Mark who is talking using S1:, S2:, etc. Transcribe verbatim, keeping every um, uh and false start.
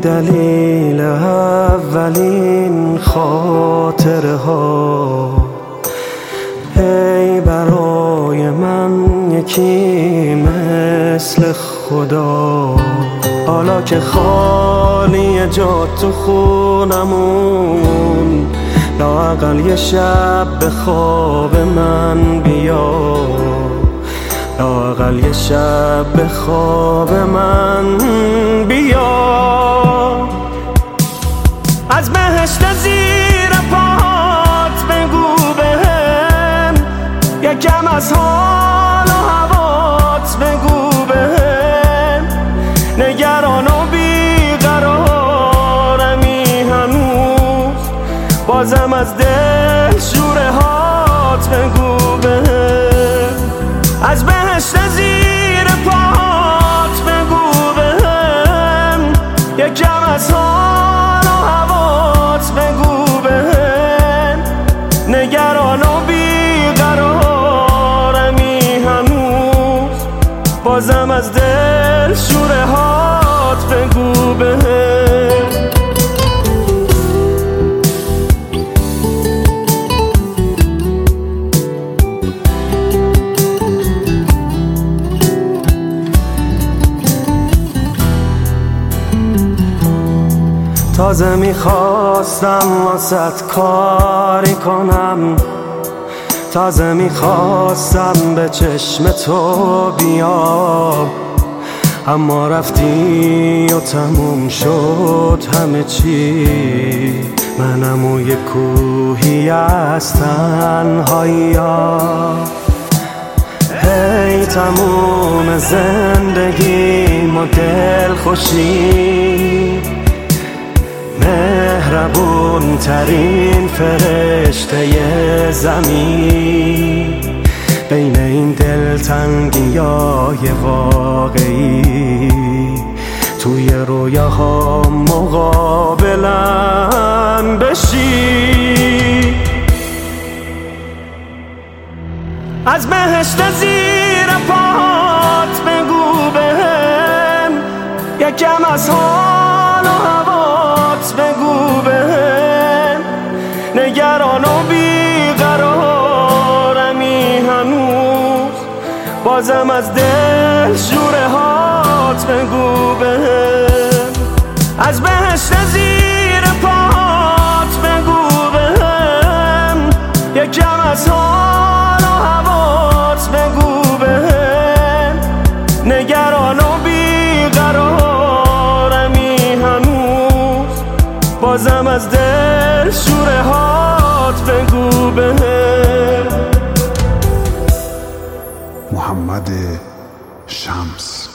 S1: دلیل اولین خاطره ها، ای برای من یکی مثل خدا. حالا که خالی جا تو خونمون، لااقل یه شب به خواب من بیا، لااقل یه شب به خواب من بیا. از بهشت زیر پات بگو بهم، یکم از حال و هوات بگو بهم. نگران و بیقرارمی هنوز، بازم از دل شوره هات بگو بهم. از بهشت زیر پات بگو بهم، یکم از حال و هوات بگو بهم. نگران و بیقرارمی هنوز، بازم از دل شوره هات بگو بهم. تازه میخواستم واسط کاری کنم، تازه میخواستم به چشم تو بیام، اما رفتی و تموم شد همه چی. منم و یک کوهی از تنهایی ها، هی تموم زندگیم و دل خوشی. مهربون ترین فرشته زمین، بین این دلتنگیای واقعی، توی رویاها مقابلم بشی. از بهشت زیر پات بگو بهم، یکم از حال و هوات بگو بهم. نگران و بیقرارمی هنوز، بازم از دل شوره هات بگو بهم. از بهشت زیر پات بگو بهم، یکم از حال و هوات بگو بهم. نگران و بیقرارمی هنوز، بازم از دل شوره هات بگو بهم.
S2: محمد شمس.